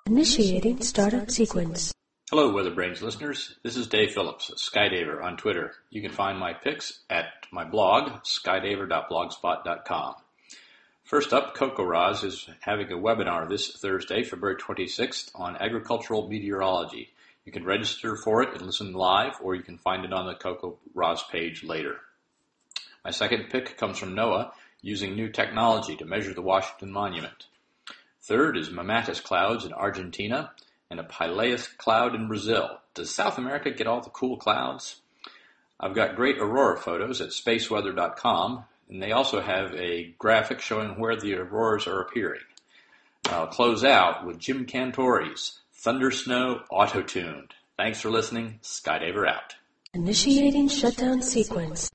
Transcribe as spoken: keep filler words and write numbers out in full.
Initiating startup sequence. Hello, WeatherBrains listeners. This is Dave Phillips, Skydaver on Twitter. You can find my pics at my blog, skydaver dot blogspot dot com. First up, CocoRoz is having a webinar this Thursday, February twenty-sixth, on agricultural meteorology. You can register for it and listen live, or you can find it on the CocoRoz page later. My second pick comes from NOAA, using new technology to measure the Washington Monument. Third is Mammatus clouds in Argentina and a Pileus cloud in Brazil. Does South America get all the cool clouds? I've got great aurora photos at space weather dot com, and they also have a graphic showing where the auroras are appearing. I'll close out with Jim Cantori's Thunder Snow Auto-Tuned. Thanks for listening. Skydaver out. Initiating shutdown sequence.